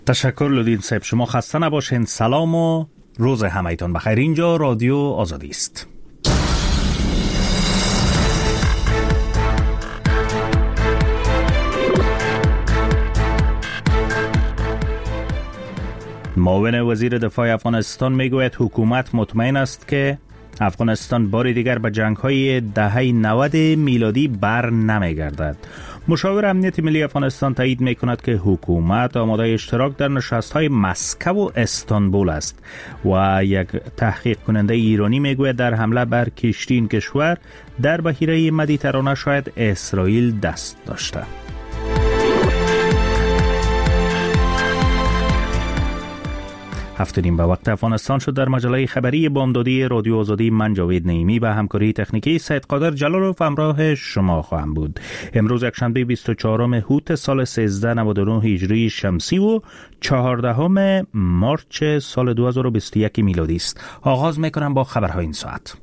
تشکر لودین صاحب، شما خسته نباشین. سلام و روز همایتان بخیر. اینجا رادیو آزادی است. معاون وزیر دفاع افغانستان میگوید حکومت مطمئن است که افغانستان بار دیگر به جنگ‌های دهه 90 میلادی بر نمیگردد. مشاور امنیت ملی افغانستان تایید میکند که حکومت آماده اشتراک در نشست‌های مسکو و استانبول است و یک تحقیق کننده ایرانی میگوید در حمله بر کشتی این کشور در بحیره مدیترانه شاید اسرائیل دست داشته. هفته‌نیم به وقت افغانستان شد. در مجله خبری بامدادی رادیو آزادی من جاوید نعیمی و همکاری تکنیکی سید قادر جلالوف همراه شما خواهم بود. امروز یکشنبه 24 هوت سال 1399 هجری شمسی و 14 مارچ سال 2021 میلادی است. آغاز میکنم با خبرهای این ساعت.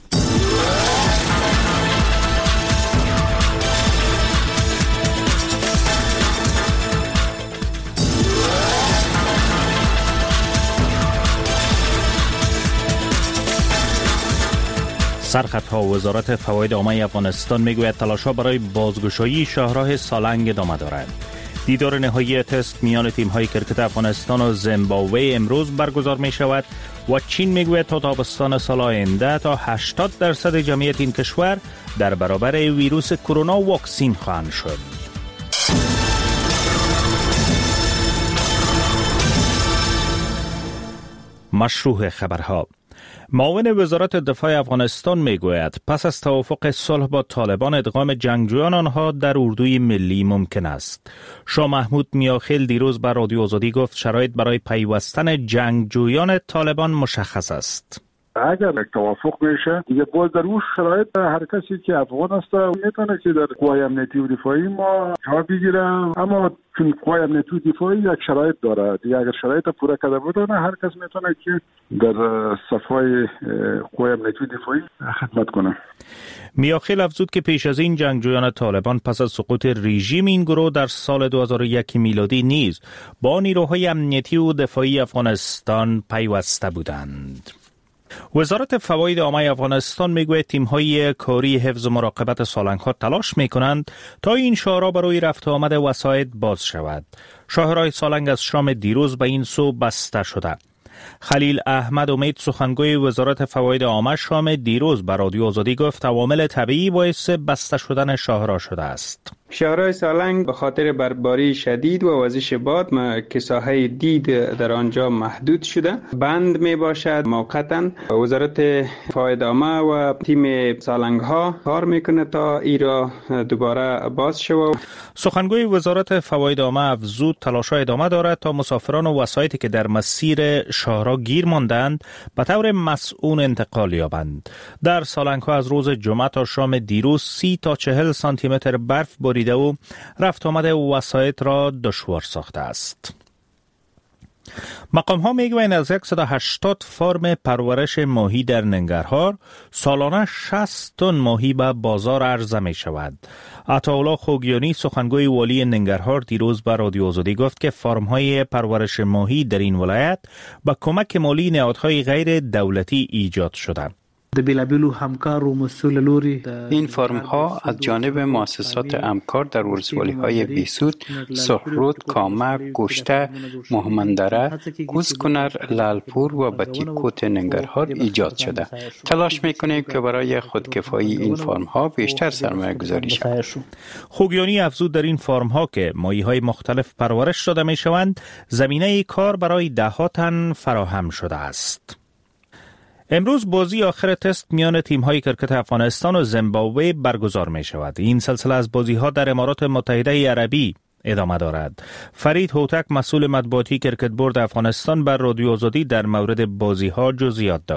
سرخطها وزارت فواید عامه افغانستان میگوید تلاش‌ها برای بازگشایی شاهراه سالنگ ادامه دارد. دیدار نهایی تست میان تیم‌های کرکت افغانستان و زیمبابوه امروز برگزار می شود و چین میگوید تا تابستان سال آینده تا 80% جمعیت این کشور در برابر ویروس کرونا واکسین خواهند شد. مشروع خبرها. معاون وزارت دفاع افغانستان میگوید پس از توافق صلح با طالبان ادغام جنگجویان آنها در اردوی ملی ممکن است. شاه محمود میاخیل دیروز بر رادیو آزادی گفت شرایط برای پیوستن جنگجویان طالبان مشخص است. اگر توافق بشه دیگه باز در اون شرایط هر کسی که افغان است میتونه که در قوای امنیتی و دفاعی ما جا بگیره، اما چون قوای امنیتی و دفاعی یک شرایط داره دیگه، اگر شرایط پورا کرده بودن هر کس میتونه که در صفای قوای امنیتی و دفاعی خدمت کنه. میاخیل افزود که پیش از این جنگجویان طالبان پس از سقوط رژیم این گروه در سال 2001 میلادی نیز با نیروهای امنیتی و دفاعی افغانستان پیوسته بودند. وزارت فواید عامه افغانستان میگوید تیم‌های کاری حفظ و مراقبت سالنگ‌ها تلاش می‌کنند تا این شاهراه برای رفت و آمد وسایط باز شود. شاهراه سالنگ از شام دیروز به این سو بسته شده. خلیل احمد امید سخنگوی وزارت فواید عامه شام دیروز به رادیو آزادی گفت عوامل طبیعی باعث بسته شدن شاهراه شده است. شاهراه سالنگ به خاطر برفباری شدید و وزش باد که ساحه دید در آنجا محدود شده بند می باشد. موقتا وزارت فواید عامه و تیم سالنگ ها کار میکنه تا ای را دوباره باز شود. سخنگوی وزارت فواید عامه افزود تلاش ادامه دارد تا مسافران و وسایطی که در مسیر شاهراه گیر ماندند به طور مسئول انتقال یابند. در سالنگ ها از روز جمعه تا شام دیروز 30 تا 40 سانتی متر برف باریده و رفت آمد وسایط را دشوار ساخته است. مقام ها میگویند از 180 فرم پرورش ماهی در ننگرهار سالانه 60 تن ماهی به بازار عرضه می شود. عطاالله خوگیانی سخنگوی والی ننگرهار دیروز به رادیو آزادی گفت که فرم های پرورش ماهی در این ولایت با کمک مالی نهادهای غیر دولتی ایجاد شده. این فرم ها از جانب مؤسسات همکار در ولسوالی های بیسود، سخرود، کامک، گشته، محمدره، کوزکنر، لالپور و بطیکوت ننگرهار ایجاد شده. تلاش میکنیم که برای خودکفایی این فرم ها بیشتر سرمایه گذاری شود. خوگیانی افزود در این فرم ها که ماهی های مختلف پرورش داده می شوند زمینه کار برای ده‌ها تن فراهم شده است. امروز بازی آخر تست میان تیم‌های کرکت افغانستان و زیمبابوه برگزار می شود. این سلسله از بازی‌ها در امارات متحده عربی ادامه دارد. فرید هوتک مسئول مطبوعاتی کرکت بورد افغانستان بر رادیو آزادی در مورد بازی‌ها جزئیات داد.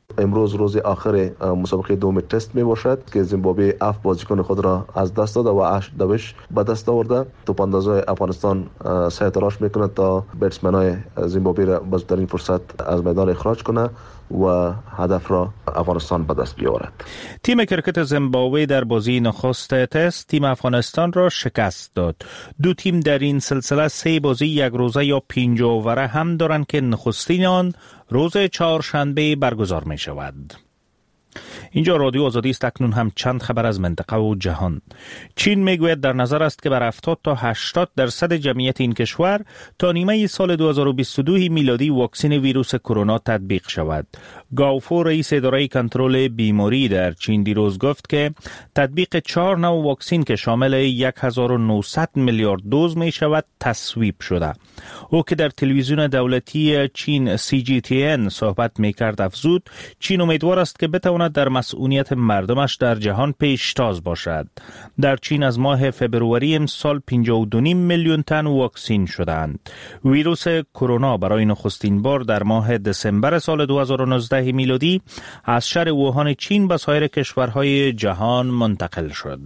امروز روز آخر مسابقه دوم تست می باشد که زیمبابوه 7 بازیکن خود را از دست داده و 8 دوش به دست آورده. توپاندازای افغانستان سعی تلاش میکند تا بتسمنای زیمبابوه را با زودترین فرصت از میدان اخراج کنه و هدف را افغانستان به دست بیاورد. تیم کرکت زیمبابوه در بازی نخست تست تیم افغانستان را شکست داد. دو تیم در این سلسله 3 بازی یک روزه یا 5 اووره هم دارند که نخستین آن روز چهارشنبه برگزار می شود. اینجا رادیو آزادی است. اکنون هم چند خبر از منطقه و جهان. چین میگوید در نظر است که بر 70 تا 80% جمعیت این کشور تا نیمه سال 2022 میلادی واکسن ویروس کرونا تطبیق شود. گاوفو رئیس اداره کنترل بیماری در چین دیروز گفت که تطبیق 4 نوع واکسن که شامل 1900 میلیارد دوز می شود تصویب شده. او که در تلویزیون دولتی چین CGTN صحبت می کرد افزود چین امیدوار است که بتواند در مسئولیت مردمش در جهان پیشتاز باشد. در چین از ماه فبروری امسال 52.5 میلیون تن واکسن شدند. ویروس کرونا برای نخستین بار در ماه دسامبر سال 2019 میلادی از شهر ووهان چین به سایر کشورهای جهان منتقل شد.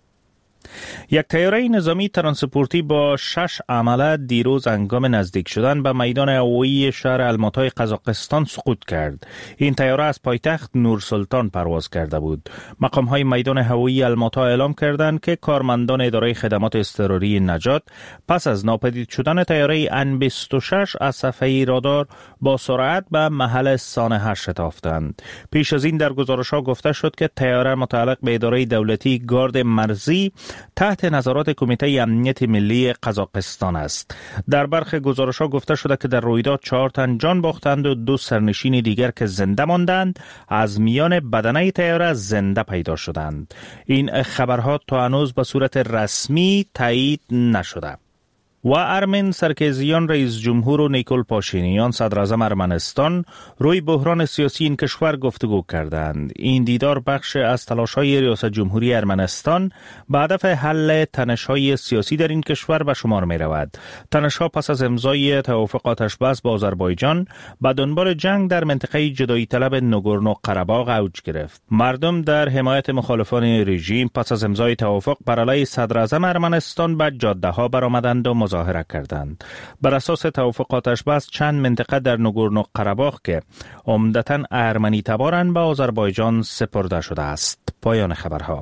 یک طیاره نظامی ترانسپورتی با 6 عمله دیروز هنگام نزدیک شدن به میدان هوایی شهر الماتای قزاقستان سقوط کرد. این طیاره از پایتخت نورسلطان پرواز کرده بود. مقام‌های میدان هوایی الماتا اعلام کردند که کارمندان اداره خدمات اضطراری نجات پس از ناپدید شدن طیاره N26 از صفحه رادار با سرعت به محل سانحه شتافتند. پیش از این در گزارش‌ها گفته شد که طیاره متعلق به اداره دولتی گارد مرزی تحت نظارات کمیته امنیت ملی قزاقستان است. در برخی گزارش‌ها گفته شده که در رویداد 4 تن جان باختند و 2 سرنشین دیگر که زنده ماندند از میان بدنه طیاره زنده پیدا شدند. این خبرها تا هنوز به صورت رسمی تایید نشده. و ارمن سرکزیان رئیس جمهور و نیکول پاشینیان صدر اعظم ارمنستان روی بحران سیاسی این کشور گفتگو کردند. این دیدار بخش از تلاش‌های ریاست جمهوری ارمنستان به هدف حل تنش‌های سیاسی در این کشور به شمار می‌رود. تنش‌ها پس از امضای توافق آتش‌بس با آذربایجان به دنبال جنگ در منطقه جدایی طلب ناگورنو قره‌باغ اوج گرفت. مردم در حمایت مخالفان رژیم پس از امضای توافق بر علیه صدر اعظم ارمنستان به جاده‌ها برآمدند و مظاهره کردند. بر اساس توافق آتش‌بس چند منطقه در ناگورنو قره‌باغ که عمدتاً ارمنی تبارند به آذربایجان سپرده شده است. پایان خبرها.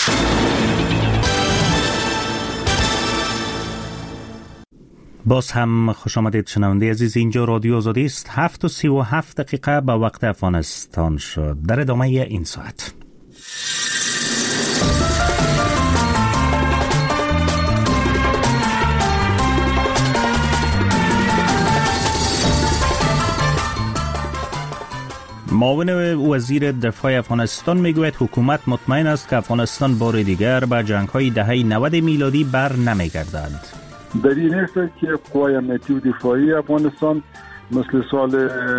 باز هم خوش آمدید شنونده عزیز. اینجا رادیو آزادی است. 7:37 دقیقه به وقت افغانستان شد. در ادامه این ساعت معاون وزیر دفاع افغانستان میگوید حکومت مطمئن است که افغانستان بار دیگر به جنگ‌های دهه 90 میلادی بر نمیگردد. در این است که قوای امنیتی و دفاعی افغانستان مثل سال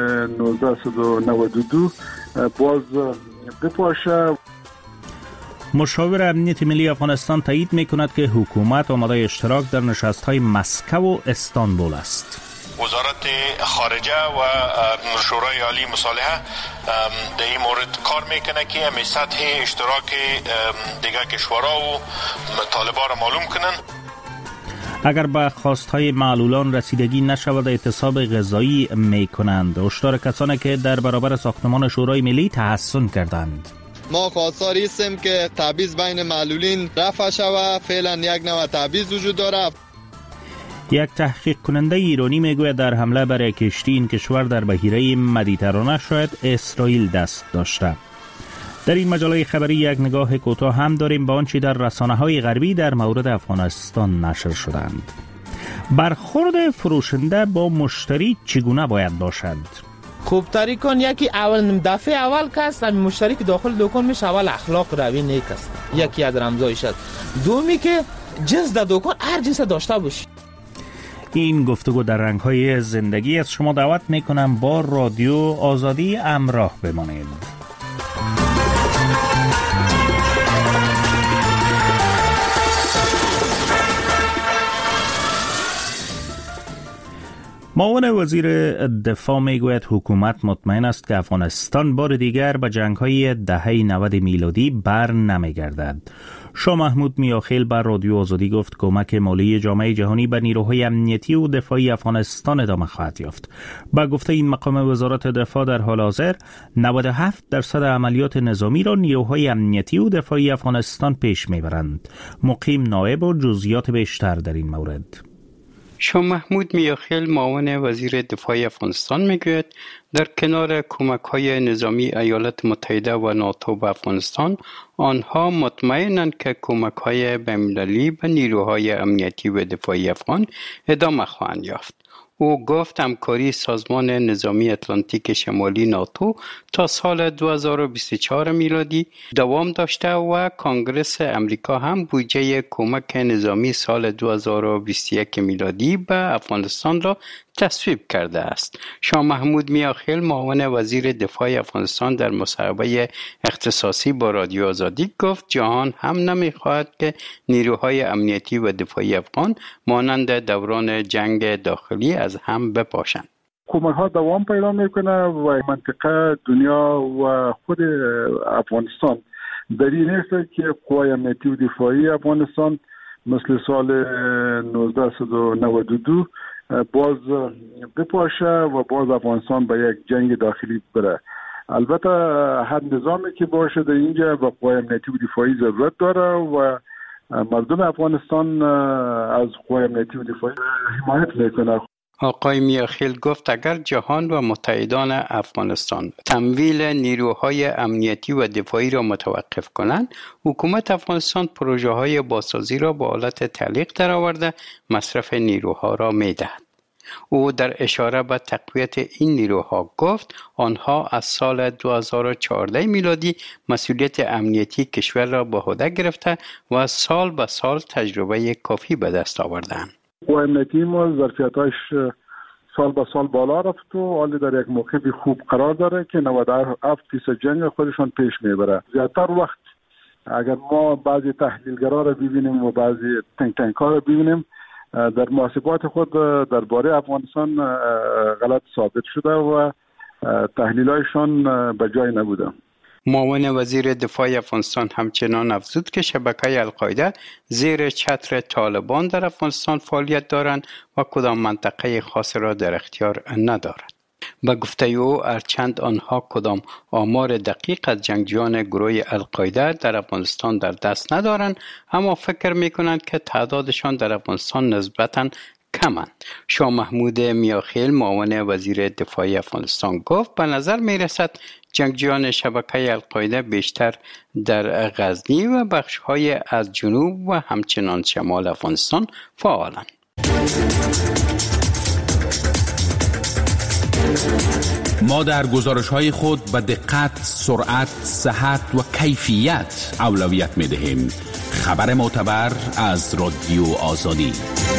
1992 باز بپاشه. مشاور امنیت ملی افغانستان تایید میکند که حکومت آماده اشتراک در نشست‌های مسکو و استانبول است. وزارت خارجه و شورای عالی مصالحه در این مورد کار میکنه که همین سطح اشتراک دیگر کشورها و طالبان را معلوم کنن. اگر به خواستهای معلولان رسیدگی نشود اعتصاب غذایی میکنند. هشدار کسانی که در برابر ساختمان شورای ملی تحصن کردند. ما خواستار هستیم که تبعیض بین معلولین رفع شود. فعلا یک نوع تبعیض وجود دارد. یک تحقیق کننده ایرانی میگوید در حمله بر کشتی این کشور در بحیره مدیترانه شاید اسرائیل دست داشته. در این مجله خبری یک نگاه کوتاه هم داریم به آنچه در رسانه‌های غربی در مورد افغانستان نشر شدند. برخورد فروشنده با مشتری چگونه باید باشد؟ خوب طریقان یکی اول دفعه اول کس همین مشتری که داخل دکان میشه اول اخلاق روی نیک است. یکی از رمزایش است. دومی که جنس در دکان هر جنس داشته باشی. این گفتگو در رنگ‌های زندگی از شما دعوت میکنم با رادیو آزادی همراه بمانید. معاون وزیر دفاع میگوید حکومت مطمئن است که افغانستان بار دیگر به جنگ‌های دهه 90 میلادی بر نمیگردد. شاه محمود میاخیل بر رادیو آزادی گفت کمک مالی جامعه جهانی به نیروهای امنیتی و دفاعی افغانستان ادامه خواهد یافت. با گفته این مقام وزارت دفاع در حال حاضر 97% عملیات نظامی را نیروهای امنیتی و دفاعی افغانستان پیش میبرند. مقیم نائب و جزئیات بیشتر در این مورد. شاه محمود میاخیل معاون وزیر دفاع افغانستان میگوید در کنار کمک‌های نظامی ایالات متحده و ناتو به افغانستان، آنها مطمئنند که کمک‌های بین‌المللی به نیروهای امنیتی و دفاعی افغان ادامه خواهند یافت. او گفت همکاری سازمان نظامی اتلانتیک شمالی ناتو تا سال 2024 میلادی دوام داشته و کنگره امریکا هم بودجه کمک نظامی سال 2021 میلادی به افغانستان را تصویب کرده است. شاه محمود میاخیل معاون وزیر دفاع افغانستان در مصاحبه اختصاصی با رادیو آزادی گفت جهان هم نمیخواهد که نیروهای امنیتی و دفاعی افغان مانند دوران جنگ داخلی از هم بپاشند. کمک ها دوام پیدا میکنه و منطقه دنیا و خود افغانستان در این است که قوای امنیتی و دفاعی افغانستان مثل سال 1992 باز بپاشه و باز افغانستان به یک جنگ داخلی بره. البته هر نظامی که باشه در اینجا با قوای امنیتی و دفاعی ضرورت داره و مردم افغانستان از قوای امنیتی و دفاعی حمایت میکنه. آقای میاخیل گفت اگر جهان و متحدان افغانستان تمویل نیروهای امنیتی و دفاعی را متوقف کنند، حکومت افغانستان پروژه های بازسازی را به حالت تعلیق درآورده مصرف نیروها را میدهد. او در اشاره به تقویت این نیروها گفت آنها از سال 2014 میلادی مسئولیت امنیتی کشور را به عهده گرفته و سال به سال تجربه کافی به دست آوردند. قوای امنیتی ما ظرفیتاش سال به سال بالا رفت و حالی در یک موقع خوب قرار داره که 97% جنگ خودشان پیش میبره. زیادتر وقت اگر ما بعضی تحلیلگرا را ببینیم و بعضی تنک ها را ببینیم در محاسبات خود درباره افغانستان غلط ثابت شده و تحلیلایشان به جای نبوده. معاون وزیر دفاع افغانستان همچنان افزود که شبکه القاعده زیر چتر طالبان در افغانستان فعالیت دارند و کدام منطقه خاص را در اختیار ندارد. به گفته او هرچند آنها کدام آمار دقیق از جنگجویان گروه القاعده در افغانستان در دست ندارند، اما فکر می‌کنند که تعدادشان در افغانستان نسبتاً کمند. شاه محمود میاخیل معاون وزیر دفاع افغانستان گفت به نظر می‌رسد جنگجویان شبکه القاعده بیشتر در غزنی و بخش‌های از جنوب و همچنان شمال افغانستان فعالند. ما در گزارش‌های خود به دقت، سرعت، صحت و کیفیت اولویت می‌دهیم. خبر معتبر از رادیو آزادی.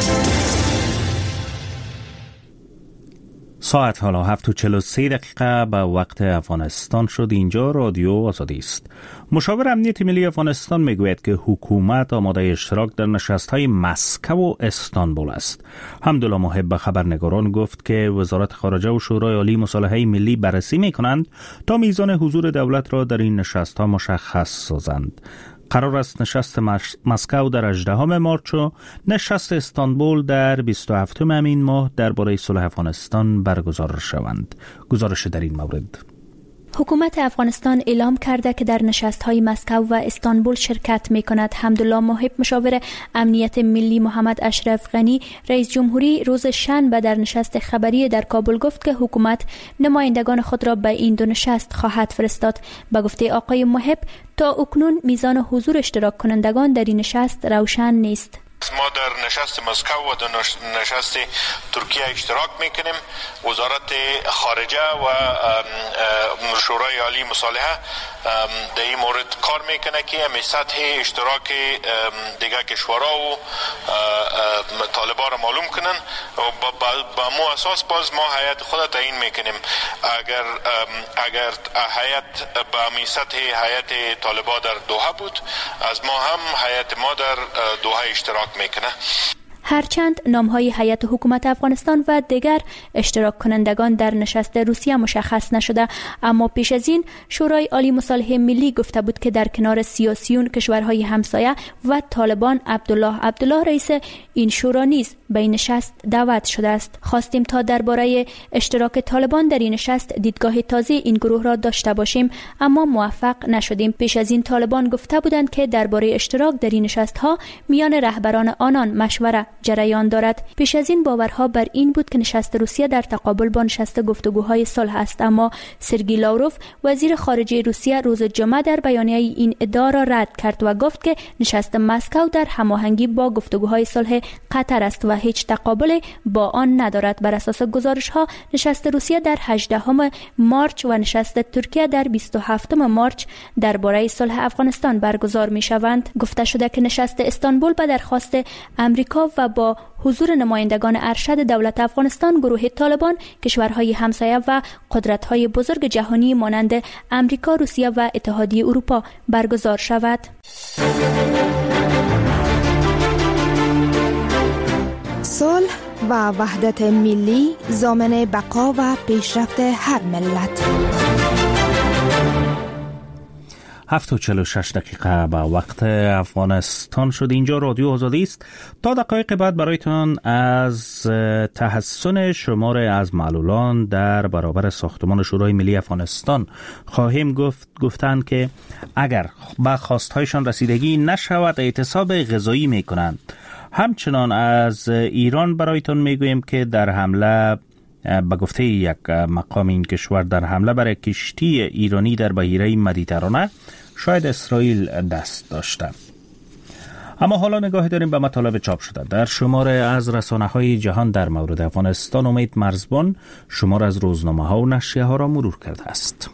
ساعت حالا 7:43 به وقت افغانستان شد. اینجا رادیو آزادی است. مشاور امنیت ملی افغانستان میگوید که حکومت آماده اشتراک در نشست‌های مسکو و استانبول است. حمدالله محب به خبرنگاران گفت که وزارت خارجه و شورای عالی مصالحه ملی بررسی می‌کنند تا میزان حضور دولت را در این نشست‌ها مشخص سازند. قرار است نشست مسکو در 18 مارچ و نشست استانبول در 27 همین ماه درباره صلح افغانستان برگزار شوند. گزارش در این مورد. حکومت افغانستان اعلام کرده که در نشست‌های مسکو و استانبول شرکت می‌کند. حمدالله محب مشاور امنیت ملی محمد اشرف غنی رئیس جمهوری روز شنبه در نشست خبری در کابل گفت که حکومت نمایندگان خود را به این دو نشست خواهد فرستاد. به گفته آقای محب تا اکنون میزان حضور اشتراک کنندگان در این نشست روشن نیست. ما در نشست مسکو و در نشست ترکیه اشتراک میکنیم. وزارت خارجه و شورای عالی مصالحه در این مورد کار میکنه که همین سطح اشتراک دیگه کشورها و طالبان را معلوم کنن و با مو اساس باز ما هیئت خود تعیین میکنیم. اگر هیئت با همین سطح هیئت طالبان در دوحه بود، از ما هم هیئت ما در دوحه اشتراک میکنه. هرچند نامهای هیئت حکومت افغانستان و دیگر اشتراک کنندگان در نشست روسیه مشخص نشده، اما پیش از این شورای عالی مصالحه ملی گفته بود که در کنار سیاسیون کشورهای همسایه و طالبان عبدالله رئیس این شورا نیز به این نشست دعوت شده است. خواستیم تا درباره اشتراک طالبان در این نشست دیدگاه تازه این گروه را داشته باشیم، اما موفق نشدیم. پیش از این طالبان گفته بودند که درباره اشتراک در این نشست‌ها میان رهبران آنان مشوره جریان دارد. پیش از این باورها بر این بود که نشست روسیه در تقابل با نشست گفتگوهای صلح است، اما سرگئی لاوروف وزیر خارجه روسیه روز جمعه در بیانیه این ادعا را رد کرد و گفت که نشست مسکو در هماهنگی با گفتگوهای صلح قطر است و هیچ تقابل با آن ندارد. بر اساس گزارش‌ها نشست روسیه در 18 مارچ و نشست ترکیه در 27 مارچ درباره صلح افغانستان برگزار می‌شوند. گفته شده که نشست استانبول به درخواست امریکا و با حضور نمایندگان ارشد دولت افغانستان، گروه طالبان، کشورهای همسایه و قدرت‌های بزرگ جهانی مانند امریکا، روسیه و اتحادیه اروپا برگزار شود. صلح و وحدت ملی ضامن بقا و پیشرفت هر ملت. 7:46 به وقت افغانستان شد. اینجا رادیو آزادی است. تا دقایق بعد برایتان از تحسن شمار از معلولان در برابر ساختمان شورای ملی افغانستان خواهیم گفتند که اگر به خواستهایشان رسیدگی نشود اعتصاب غذایی میکنند. همچنان از ایران برایتان میگوییم که در حمله به گفته یک مقام این کشور در حمله بر کشتی ایرانی در بحیره مدیترانه شاید اسرائیل دست داشته. اما حالا نگاه داریم به مطالب چاپ شده در شماره از رسانه‌های جهان در مورد افغانستان. امید مرزبان شماره از روزنامه‌ها و نشریه‌ها را مرور کرده است.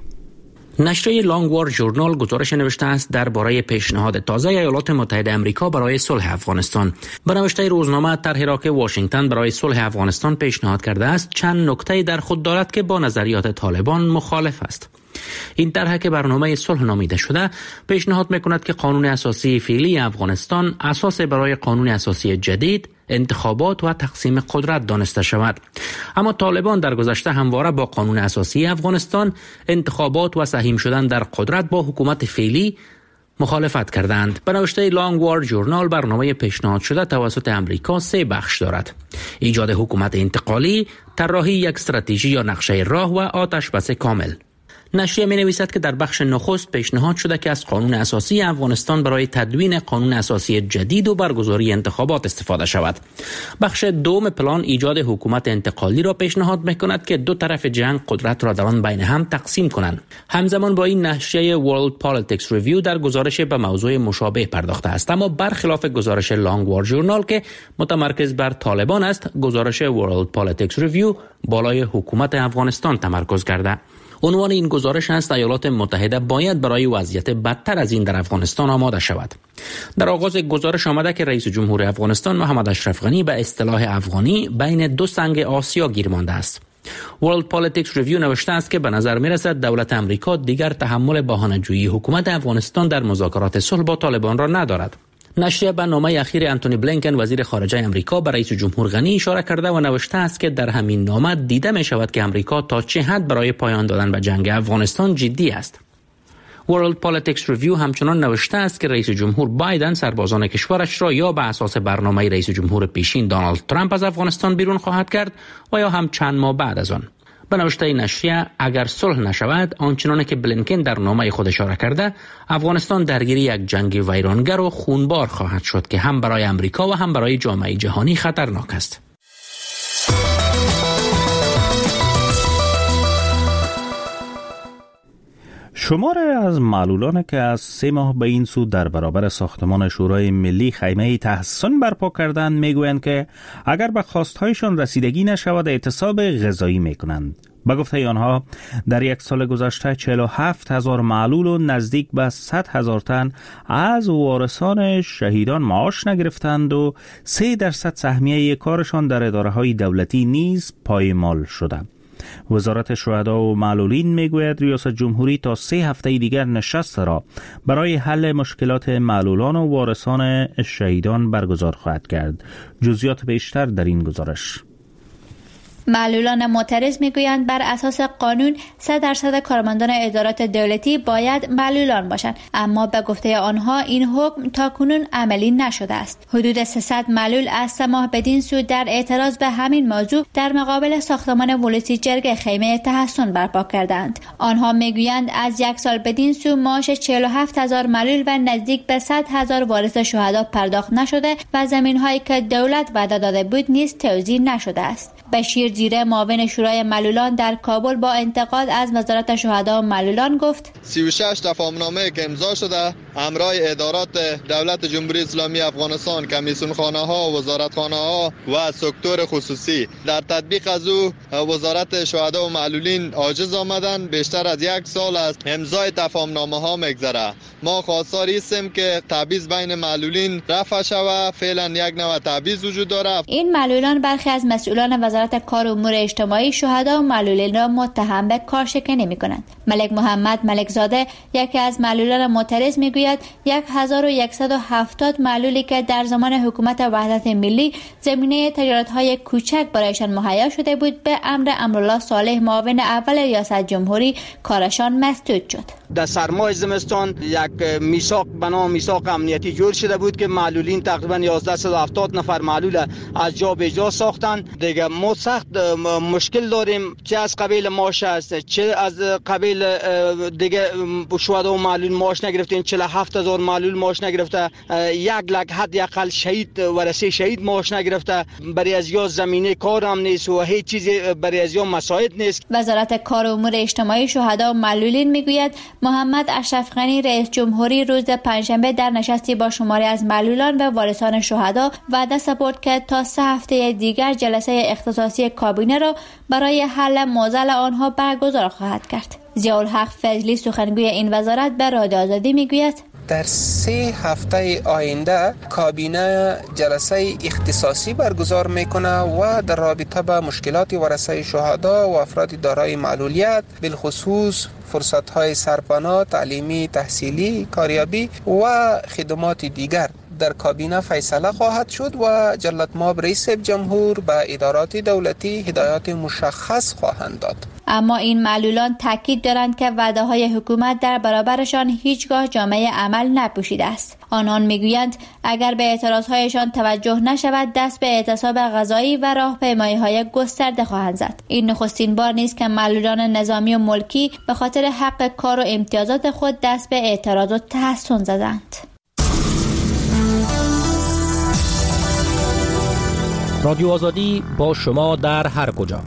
نشریه لانگ وار ژورنال گزارش نوشته است درباره پیشنهاد تازه ایالات متحده آمریکا برای صلح افغانستان. به نوشته روزنامه طرحی را که واشنگتن برای صلح افغانستان پیشنهاد کرده است چند نکته در خود دارد که با نظریات طالبان مخالف است. این طرح که برنامه صلح نامیده شده پیشنهاد می‌کند که قانون اساسی فعلی افغانستان اساس برای قانون اساسی جدید، انتخابات و تقسیم قدرت دانسته شود. اما طالبان در گذشته همواره با قانون اساسی افغانستان، انتخابات و سهیم شدن در قدرت با حکومت فعلی مخالفت کردند. به نوشته لانگ وار ژورنال برنامه پیشنهاد شده توسط امریکا 3 بخش دارد: ایجاد حکومت انتقالی، طراحی یک استراتژی یا نقشه راه و آتش بس کامل. نشریه می نویسد که در بخش نخست پیشنهاد شده که از قانون اساسی افغانستان برای تدوین قانون اساسی جدید و برگزاری انتخابات استفاده شود. بخش دوم پلان ایجاد حکومت انتقالی را پیشنهاد می کند که دو طرف جنگ قدرت را در آن بین هم تقسیم کنند. همزمان با این نشریه World Politics Review در گزارش به موضوع مشابه پرداخته است، اما برخلاف گزارش لانگ وار ژورنال که متمرکز بر طالبان است، گزارش World Politics Review بالای حکومت افغانستان تمرکز کرده. عنوان این گزارش است ایالات متحده باید برای وضعیت بدتر از این در افغانستان آماده شود. در آغاز گزارش آمده که رئیس جمهور افغانستان محمد اشرف غنی به اصطلاح افغانی بین دو سنگ آسیا گیر مانده است. World Politics Review نوشته است که به نظر می رسد دولت امریکا دیگر تحمل بهانه‌جویی حکومت افغانستان در مذاکرات صلح با طالبان را ندارد. نشریه به نامه اخیر انتونی بلینکن وزیر خارجه امریکا به رئیس جمهور غنی اشاره کرده و نوشته است که در همین نامه دیده می شود که امریکا تا چه حد برای پایان دادن به جنگ افغانستان جدی است. World Politics Review همچنان نوشته است که رئیس جمهور بایدن سربازان کشورش را یا به اساس برنامه رئیس جمهور پیشین دونالد ترامپ از افغانستان بیرون خواهد کرد و یا هم چند ماه بعد از آن. به نوشته نشریه اگر صلح نشود آنچنانه که بلینکن در نامه خود اشاره کرده، افغانستان درگیر یک جنگ ویرانگر و خونبار خواهد شد که هم برای امریکا و هم برای جامعه جهانی خطرناک است. شماره از معلولان که از 3 ماه به این سو در برابر ساختمان شورای ملی خیمه تحسن برپا کردند میگویند که اگر به خواستهایشان رسیدگی نشود اعتصاب غذایی میکنند. به گفته آنها در یک سال گذشته 47,000 معلول و نزدیک به 100,000 تن از وارثان شهیدان معاش نگرفتند و 3% سهمیه کارشان در اداره‌های دولتی نیز پایمال شده. وزارت شهدا و معلولین میگوید ریاست جمهوری تا 3 هفته دیگر نشست را برای حل مشکلات معلولان و وارثان شهیدان برگزار خواهد کرد. جزئیات بیشتر در این گزارش. معلولان معترض میگویند بر اساس قانون 3% کارمندان ادارات دولتی باید معلولان باشند، اما به گفته آنها این حکم تاکنون عملی نشده است. حدود 300 معلول از 3 ماه بدین سو در اعتراض به همین موضوع در مقابل ساختمان ولسی جرگه خیمه تحسن برپا کردند. آنها میگویند از 1 سال بدین سو معاش 47,000 معلول و نزدیک به 100,000 وارث شهدا پرداخت نشده و زمین‌هایی که دولت وعده داده بود نیز توزیع نشده است. بشیر زیره معاون شورای معلولان در کابل با انتقاد از وزارت شهدا و معلولان گفت 36 تفاهمنامه که امضا شده همراه ادارات دولت جمهوری اسلامی افغانستان، کمیسیون خانه ها، وزارت خانه ها و سکتور خصوصی در تطبیق از او وزارت شهدا و معلولین عاجز آمدن. بیشتر از 1 سال از امضای تفاهمنامه ها میگذره. ما خواستار هستیم که تبعیض بین معلولین رفع شود. فعلا یک نوع تبعیض وجود داره. این معلولان برخی از مسئولان وزارت کار و امور اجتماعی شهدا و معلولین را متهم به کارشکنی می‌کنند. ملک محمد ملکزاده یکی از معلولان معترض میگوید 1170 معلولی که در زمان حکومت وحدت ملی زمینه تجارت‌های کوچک برایشان مهیا شده بود به امر امرالله صالح معاون اول ریاست جمهوری کارشان مسدود شد. در سرمای زمستان یک میثاق به نام میثاق امنیتی جور شده بود که معلولین تقریبا 1170 نفر معلول از جا به جا ساختن. دیگه ما سخت مشکل داریم، چه از قبیل معاش است، چه از قبیل دیگه شهدا و معلول معاش نگرفتین. 47,000 معلول معاش نگرفته، 1 لک حداقل شهید ورثه شهید معاش نگرفته. برای از یا زمینه کار هم نیست و هیچ چیزی برای از یا مساعد نیست. وزارت کار و امور اجتماعی شهدا و معلولین میگوید محمد اشرف غنی رئیس جمهوری روز پنجشنبه در نشستی با شماری از معلولان و وارثان شهدا وعده سپرد که تا 3 هفته دیگر جلسه اختصاصی کابینه را برای حل معضل آنها برگزار خواهد کرد. ضیاءالحق فضلی سخنگوی این وزارت به رادیو آزادی میگوید در 3 هفته آینده کابینه جلسه اختصاصی برگزار میکنه و در رابطه با مشکلات ورثه شهدا و افراد دارای معلولیت، بالخصوص فرصت‌های سرپناه، تعلیمی، تحصیلی، کاریابی و خدمات دیگر در کابینه فیصله خواهد شد و جلالتمآب رئیس جمهور به ادارات دولتی هدایات مشخص خواهند داد. اما این معلولان تاکید دارند که وعده‌های حکومت در برابرشان هیچگاه جامه عمل نپوشیده است. آنان میگویند اگر به اعتراضهایشان توجه نشود دست به اعتصاب غذایی و راهپیمایی‌های گسترده خواهند زد. این نخستین بار نیست که معلولان نظامی و ملکی به خاطر حق کار و امتیازات خود دست به اعتراض و تحصن زدند. رادیو آزادی با شما در هر کجا.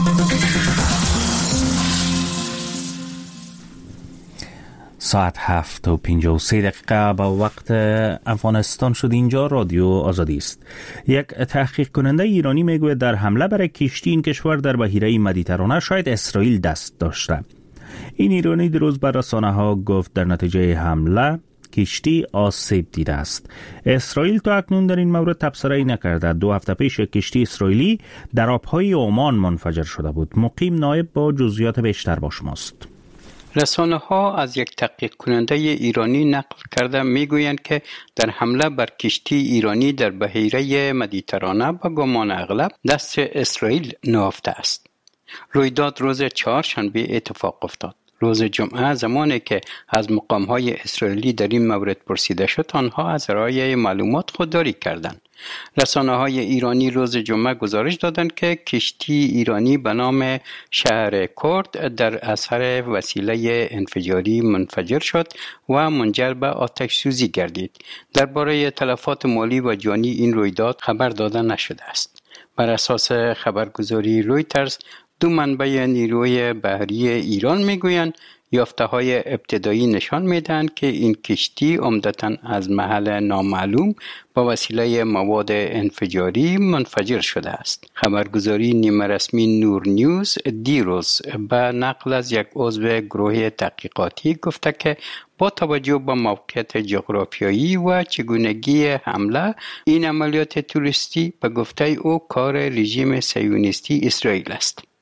ساعت 7:53 با وقت افغانستان شد. اینجا رادیو آزادی است. یک تحقیق کننده ایرانی میگوید در حمله بر کشتی این کشور در بحیره مدیترانه شاید اسرائیل دست داشته. این ایرانی دیروز بر رسانه‌ها گفت در نتیجه حمله کشتی آسیب دیده است. اسرائیل تا اکنون در این مورد تبصره‌ای نکرده. 2 هفته پیش کشتی اسرائیلی در آبهای عمان منفجر شده بود. مقیم نایب با جزئیات بیشتر با شماست. رسانه‌ها از یک تحقیق کننده ایرانی نقل کرده میگویند که در حمله بر کشتی ایرانی در بحیره مدیترانه با گمان اغلب دست اسرائیل نهفته است. رویداد روز چهارشنبه اتفاق افتاد. روز جمعه زمانی که از مقام‌های اسرائیلی در این مورد پرسیده شد آنها از ارائه معلومات خودداری کردند. رسانه‌های ایرانی روز جمعه گزارش دادند که کشتی ایرانی به نام شهر کرد در اثر وسیله انفجاری منفجر شد و منجر به آتش سوزی گردید. درباره تلفات مالی و جانی این رویداد خبر داده نشده است. بر اساس خبرگزاری رویترز 2 منبع نیروی بحری ایران میگویند یافته‌های ابتدایی نشان میدهند که این کشتی عمدتاً از محل نامعلوم با وسیله مواد انفجاری منفجر شده است. خبرگزاری نیمه رسمی نور نیوز دیروز به نقل از یک عضو گروه تحقیقاتی گفته که با توجه به موقعیت جغرافیایی و چگونگی حمله این عملیات توریستی به گفته او کار رژیم صهیونیستی اسرائیل است.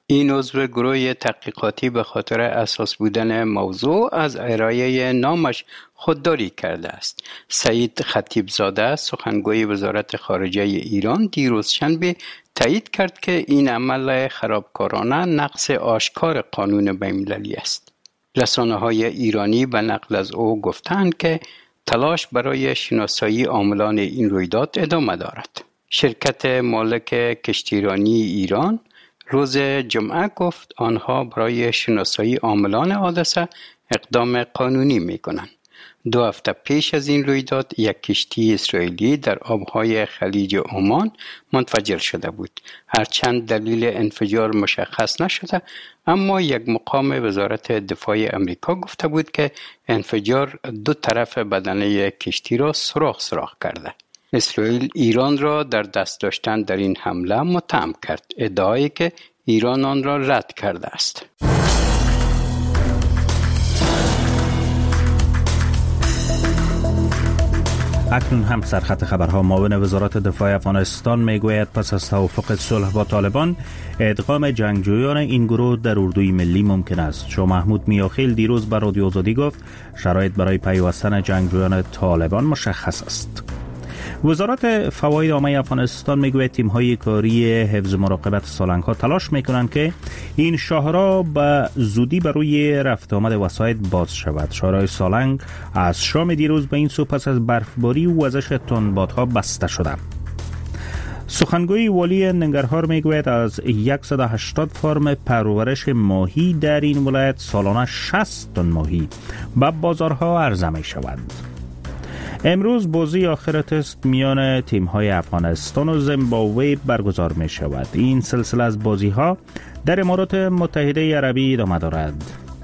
این عضو گروه تحقیقاتی به خاطر اساس بودن موضوع از ارائه نامش خودداری کرده است. سعید خطیبزاده سخنگوی وزارت خارجه ایران دیروز شنبه تایید کرد که این عمل خرابکارانه نقض آشکار قانون بین‌المللی است. رسانه‌های ایرانی به نقل از او گفتند که تلاش برای شناسایی عاملان این رویداد ادامه دارد. شرکت مالک کشتیرانی ایران روز جمعه گفت آنها برای شناسایی عاملان حادثه اقدام قانونی می‌کنند. 2 هفته پیش از این رویداد یک کشتی اسرائیلی در آبهای خلیج عمان منفجر شده بود. هرچند دلیل انفجار مشخص نشده، اما یک مقام وزارت دفاع امریکا گفته بود که انفجار 2 طرف بدنه کشتی را سوراخ کرده. اسرائیل ایران را در دست داشتن در این حمله متهم کرد، ادعایی که ایران آن را رد کرده است. اکنون هم سرخط خبرها. معاون وزارت دفاع افغانستان میگوید پس از توافق صلح با طالبان ادغام جنگجویان این گروه در اردوی ملی ممکن است. شاه محمود میاخیل دیروز به رادیو آزادی گفت شرایط برای پیوستن جنگجویان طالبان مشخص است. وزارت فواید عامه افغانستان میگوید تیم‌های کاری حفظ مراقبت سالنگ‌ها تلاش میکنند که این شاهرا به زودی بر روی رفت آمد وسایط باز شود. شاهرای سالنگ از شام دیروز به این سو پس از برفباری و وزش تندبادها بسته شده. سخنگوی والی ننگرهار میگوید از 180 فرم پرورش ماهی در این ولایت سالانه 60 تن ماهی به بازارها عرضه می شود. امروز بازی آخر تست میان تیم‌های افغانستان و زیمبابوه برگزار می شود. این سلسله از بازی‌ها در امارات متحده عربی ادامه دارد.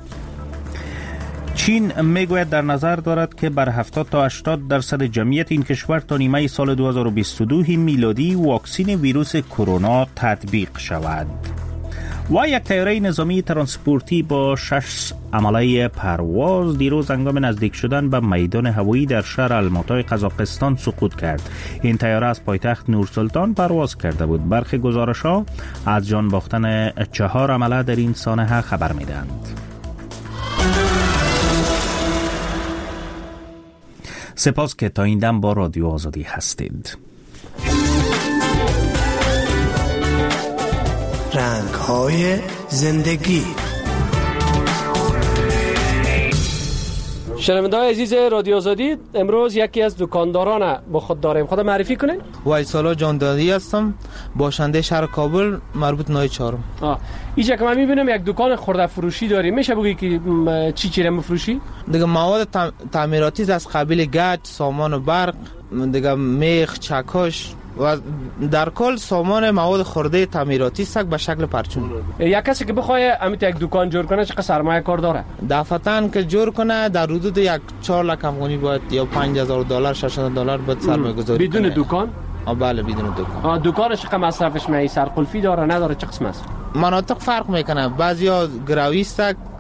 چین میگوید در نظر دارد که بر 70 تا 80% جمعیت این کشور تا نیمه سال 2022 میلادی واکسین ویروس کرونا تطبیق شود. و یک طیاره نظامی ترانسپورتی با 6 عمله پرواز دیروز هنگام نزدیک شدن به میدان هوایی در شهر الماتای قزاقستان سقوط کرد. این طیاره از پایتخت نورسلطان پرواز کرده بود. برخی گزارش‌ها از جان باختن 4 عمله در این سانحه خبر می‌دهند. سپاس که تا این دم با رادیو آزادی هستید. رنگ‌های زندگی. شنونده‌های عزیز رادیو آزادی، امروز یکی از دکانداران با خود داریم. خود معرفی کنین. وایسالا جاندادی هستم، باشنده شهر کابل، مربوط نای 4. اینجا که من می‌بینم یک دکان خرده فروشی داری. میشه بگی که چی را می‌فروشی؟ دیگه مواد تعمیراتی از قبیل گچ، سامان برق، دیگه میخ، چکش و در کل سامان مواد خرده تعمیراتی است به شکل پرچم. یک کسی که بخواد امیت یک دکان جور کنه چقدر سرمایه کار داره؟ دفعتاً که جور کنه در حدود یک 4 لک افغانی باید یا $5000 $6000 باید سرمایه گذاری بدون کنه. دکان؟ بله بدون دکان. دکانش چقدر مصرفش میای؟ سرقلفی داره نداره؟ چه قسم است؟ مناطق فرق میکنه. بعضیا گراویست،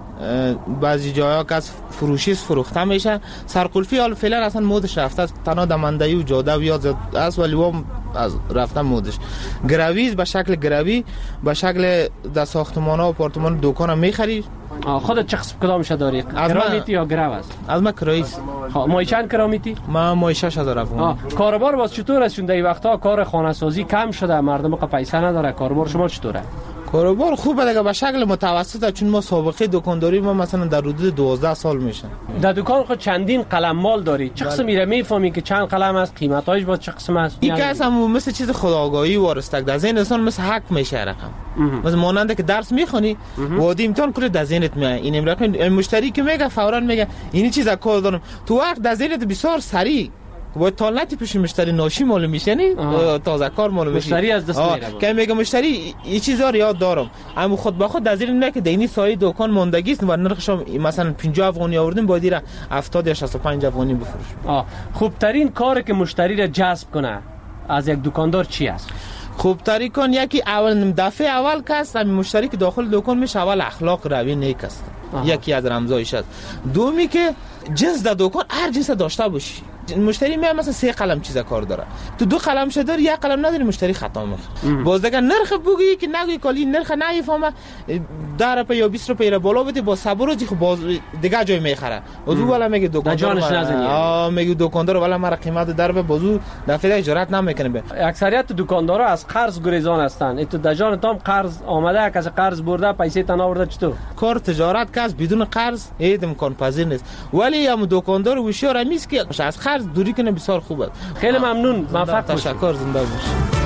بعضی جاها که از فروشی فروخته میشه. سرقلفی حال فعلا اصلا مودش رفته، تنها دمندهی و جاده و یاد است، ولی هم از رفته مودش. گراویز به شکل گراوی به شکل در ساختمان ها و آپارتمان دکان میخری. خودت چه قسم کدامش داری؟ کرامیتی یا گراو است؟ از ما کراییست. مای چند کرامیتی؟ ما مای 6000 افغان. کاروبار باز چطور است؟ چون این وقتا کار خانه سازی کم شده، مردم که پیسه نداره. کاروبار شما چطوره؟ کاروبار خوبه دیگه، به شکل متوسطه، چون ما سابقه دکانداری ما مثلا در حدود 12 سال میشه. در دکان خود چندین قلم مال داری. چه قسم میره میفهمی که چند قلم است، قیمتاش با چه قسم است؟ این که اصلا مثل چیز خودآگاهی وارستک در ذهن انسان، مثل حق میشه رقم. مثلا ماننده که درس میخونی وادی امتحان کل در ذهنت میاد. این رقم مشتری که میگه فورا میگه این چیزا کار دارم، تو وقت در ذهنت بسیار سریع باید تالنتی پیش مشتری ناشی معلوم میشه، یعنی تازه کار معلوم میشه. مشتری از دست میره. که میگه مشتری این چیزا رو یاد دارم، اما خود به خود در ذهن نه که دینی سایه دکان ماندگی است و نرخش مثلا 50 افغانی آوردیم باید را 70 یا 65 افغانی بفروشیم. خوب ترین کاری که مشتری را جذب کنه از یک دکاندار چی است؟ خوب ترین کار یکی اول دفعه اول کس همین مشتری که داخل دکان میشه اول اخلاق روی نیک است. یکی از رمزایش است. دومی که جنس در دکان هر جنس داشته باشی، مشتری میاد مثلا 3 قلم چیزا کار داره، تو 2 قلم شدار 1 قلم نداری، مشتری خطا میخوره. باز دیگه نرخ بگی که نگوی کالی نرخ نمیفهمه 10 روپیه یا 20 روپیه بالا بده، با صبر روزی خب باز دیگه جای میخره. بازو والا میگه دکاندار میگه دکاندار والا مرا قیمت در به بازو دفعه اجارت نمیکنه. به اکثریت دکاندارا از قرض گریزان هستن. تو دجان تام قرض آمده، کسی قرض برده پیسه تنا آورده، چطور کار تجارت کس بدون قرض اید امکان پذیر نیست. ولی هم دکاندار هوشیار همیست که از قرض دوری کنه، بسیار خوبه. خیلی ممنون، موفق باشید. تشکر، زنده باشید.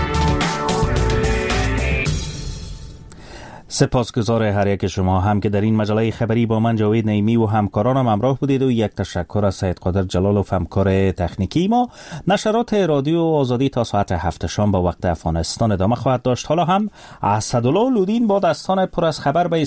سپاسگزار هر یک شما هم که در این مجله خبری با من جاوید نعیمی و همکارانم همراه بودید و یک تشکر از سید قادر جلالوف همکار تکنیکی ما. نشرات رادیو آزادی تا ساعت 7 شام با وقت افغانستان ادامه خواهد داشت. حالا هم اسدالله لودین با داستان پر از خبر به